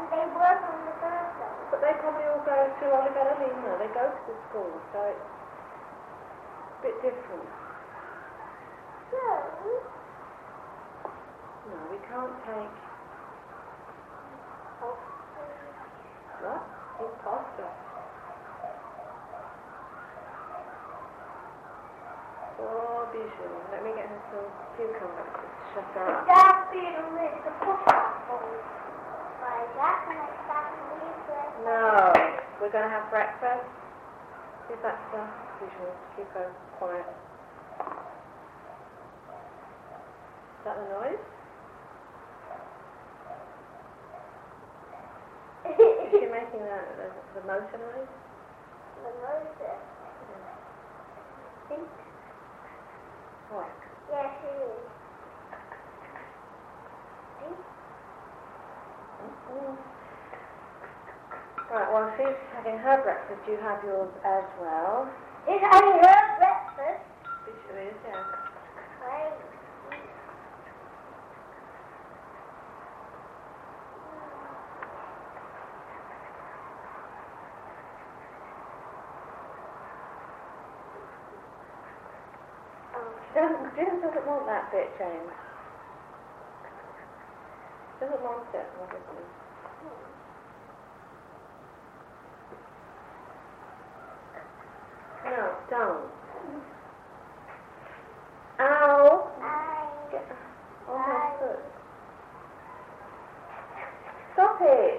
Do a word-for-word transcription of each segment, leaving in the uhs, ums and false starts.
they work on the Thursday. But they probably all go to Olivella Lima. They go to the school, so it's a bit different. No. No, we can't take... Oh. What? Imposter. Oh, Bijou. Let me get her some cucumbers to shut her up. That's being a list to push that for you. Like that, and like that, and leave it. No, we're going to have breakfast. Give that stuff. Bijou, keep her quiet. Is that the noise? Is she making the, the, the motor noise? The motor. Think. What? Yeah, she is. Think. Mm-hmm. Right, while she's having her breakfast, you have yours as well. Is having her breakfast? Bijou is, yeah. Right. James, James doesn't want that bit, James. Doesn't want it, obviously. No, don't. Ow! I. Get on my foot. Stop it!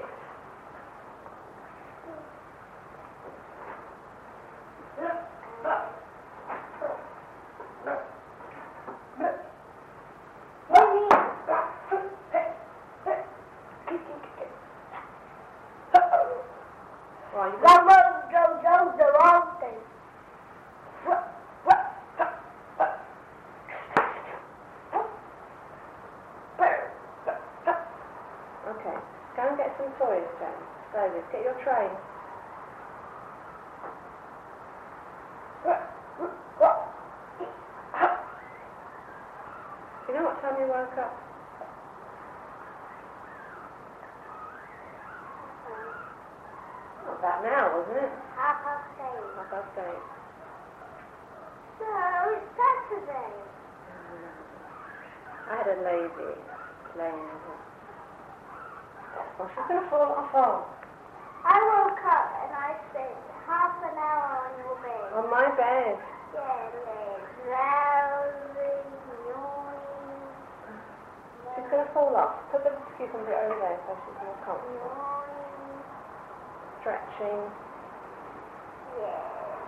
Okay, go and get some toys, James. Slowly, get your tray. Do you know what time you woke up? Not that now, wasn't it? Half past eight. Half past eight. No, it's Saturday. I had a lazy laying. Oh, she's going to fall off. Oh. I woke up and I spent half an hour on your bed. On my bed. Yeah, yeah. Drowsing, yawning. She's going to fall off. Put the cucumber over there so she's more comfortable. Yawning. Stretching. Yeah.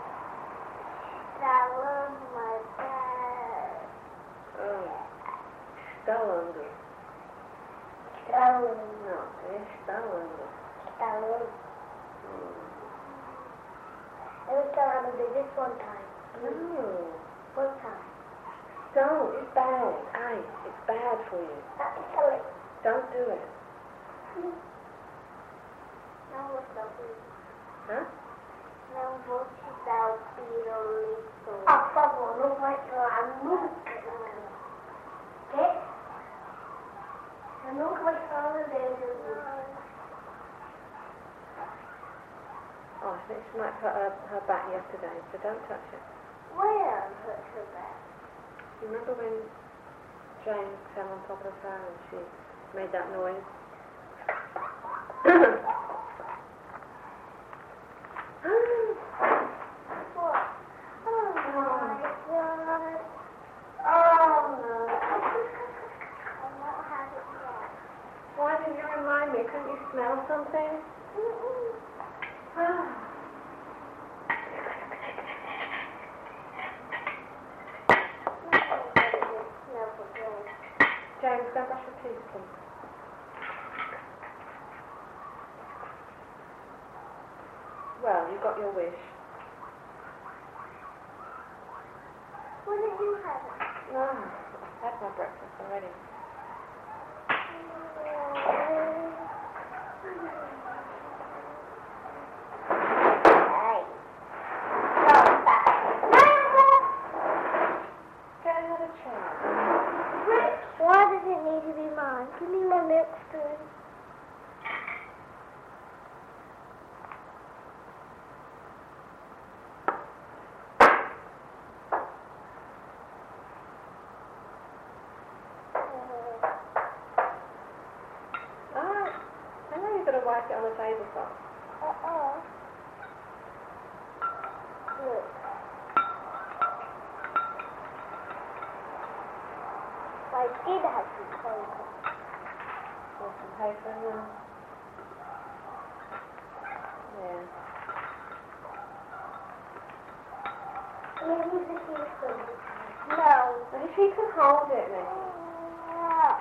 That was my bed. Oh. Stalando. Stalando. No, it's stalando. Stalando. Mm. Let me tell how to do this one time. No. One time. Don't. It's bad. Aye, it's bad for you. That's silly. Don't do it. No, what's that? Huh? No, what's that? Ah, por favor, não vai falar nunca. Quê? Eu nunca vou falar dele. Oh, I think she might put her, her back yesterday, so don't touch it. Where hurt her back? You remember when James fell on top of her and she made that noise? What? Oh my God. Oh no. I'm not having that. Why didn't you remind me? Couldn't you smell something? James, go and brush your teeth, please. Well, you got your wish. When did you have it? No, I've had my breakfast already. Hey. Go back. Get another chair. Why does it need to be mine? Give me my next one. write it on the tablecloth? Uh-uh. Look. I did have some paper. Or some paper in there? Yeah. Maybe the teaspoon. No. But if you can hold it, then. No.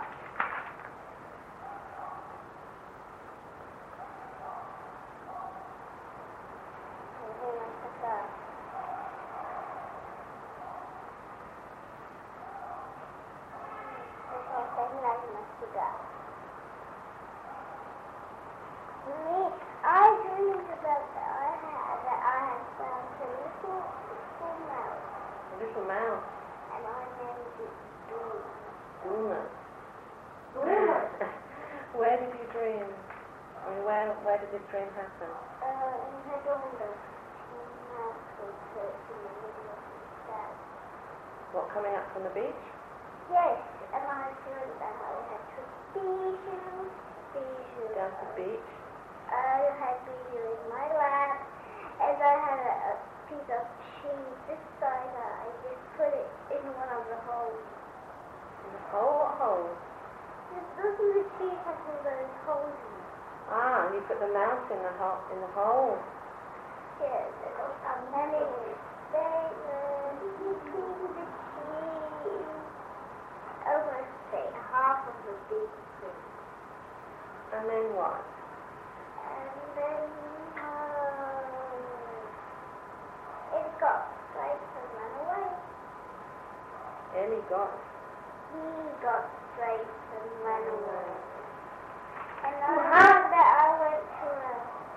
I dreamed about that I had that I had found a little little mouse A little mouse. and I named it Doom. Duna. Doom. Where did you dream? I mean, where, where did this dream happen? Uh, in Redondo, mouse was perched in the middle of the sky. What, coming up from the beach? Yes, and I dreamt that I had to Bijou, Bijou. Down to the beach? I had Bijou in my lap, and I had a, a piece of cheese this size. I just put it in one of the holes. In the hole? What hole? Just doesn't the cheese have all those holes in it? Ah, you put the mouse in the hole. In the hole. Yes, and then it was there, eating the cheese. Almost say half of the big thing. And then what? And then um, it got straight and ran away. Ellie got. He got straight and ran away. And I Wow. remember that I went to a,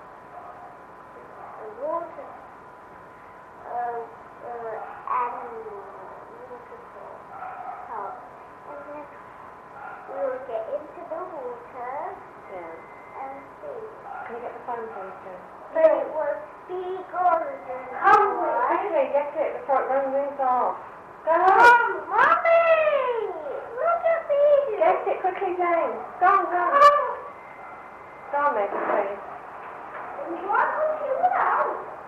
a water, uh, uh, animal waterfall park. And then we would get into the water Yeah. and see. Can you get the phone, please, Jen? But it was big golden. Come, quickly, get it before it runs rings off. Go on. Come, Mommy! Look at me! Get it quickly, Jane. Go on, go on. Go on, Megan, please. What was you now?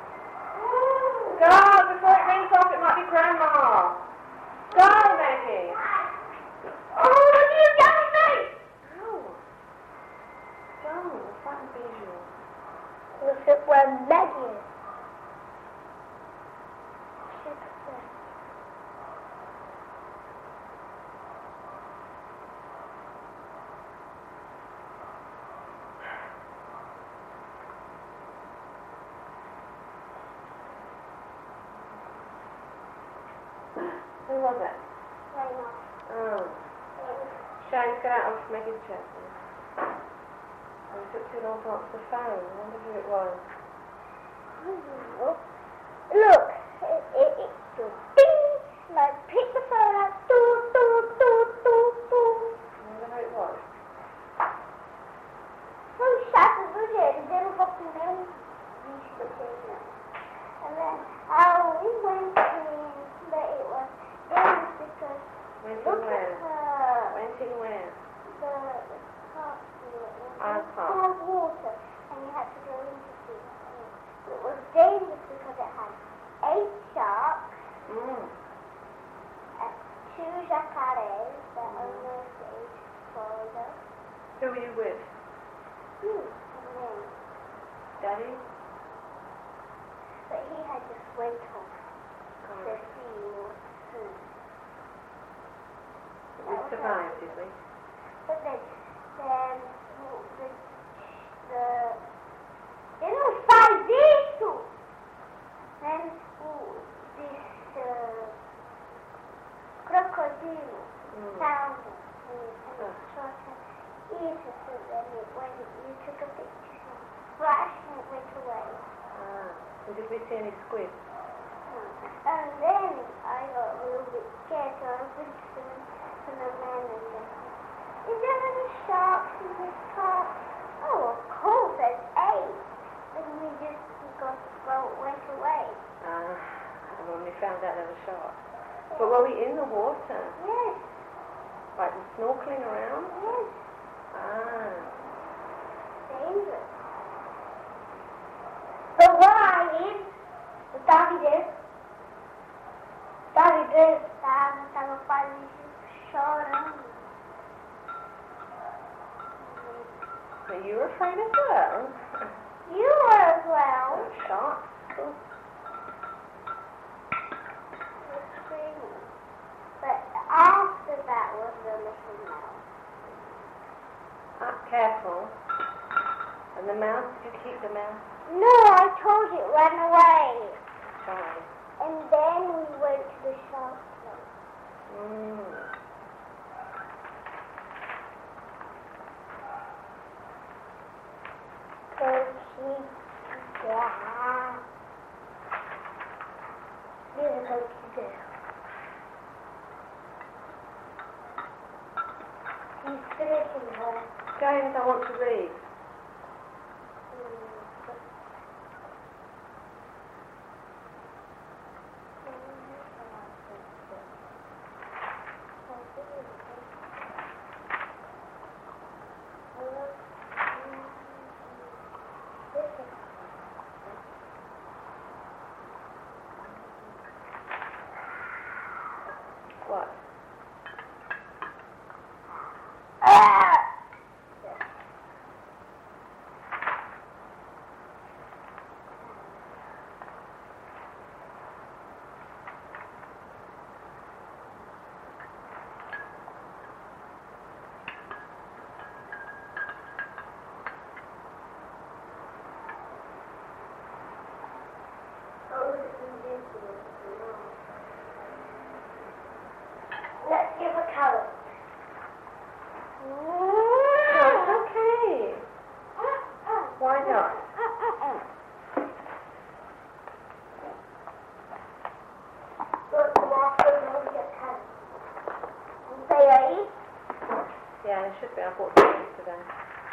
Go before it rings off. It might be Grandma. Go, Maggie. Oh, you got me! Go. Go. The front visual. Look at where Maggie is. She's there. Who was it? Right now. Oh. Shane, get out of Maggie's chair. Oh, it took too long to answer the phone. I wonder who it was. Look, it, it, it goes ding, and I pick the phone up, doo, doo, doo, doo, doo. I wonder who it was. So shattered the head, and then fucking then we should have taken it. And then I we went in, but it was then because Went in look where? at her, Went in where? the the park here, it was Our park. full of water, and you had to go into it. It was dangerous because it had eight sharks, Mm. and two jacares that almost ate further. Who were you with? Hmm, and then, Daddy? but he had just went off Come the on. sea was soon. We survived, did we? But then, then the, the, then it was five days too. Then ooh, this uh, crocodile Mm. found it and, and Oh. it tried to eat it, and then it went, you took a picture, and flash, and it went away. Ah. And did we see any squid? And then I got a little bit scared, so I went to, to the man and said, is there any sharks in this park? Oh, of course, there's eight. And we just got the boat went away. Ah. And when we found out there were sharks. But were we in the water? Yes, Like snorkeling around? yes, Ah. dangerous. Are you afraid as well? You were as well. Sharks. But after that was the little mouse. Ah, careful. And the mouse, did you keep the mouse? No, I told it ran away. Sorry. And then we went to the shark place. Mm. So she, yeah. Here's a cookie there. He's finishing her. James, I want to read. What? Ah! Let's give a colour. No, it's okay. Why not? Look, the water will get colour. They are eat. Yeah, it should be. I bought some yesterday.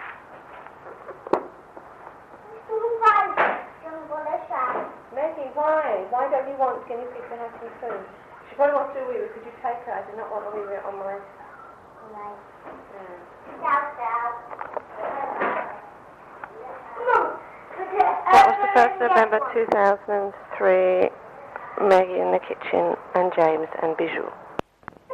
Maggie, why? Why don't you want Guinea Pig to have some food? She probably wants to do a wee wee. Could you take her? I do not want a wee wee on my... Right. Yeah. Down, down. That was the first of November two thousand three. Maggie in the kitchen and James and Bijou.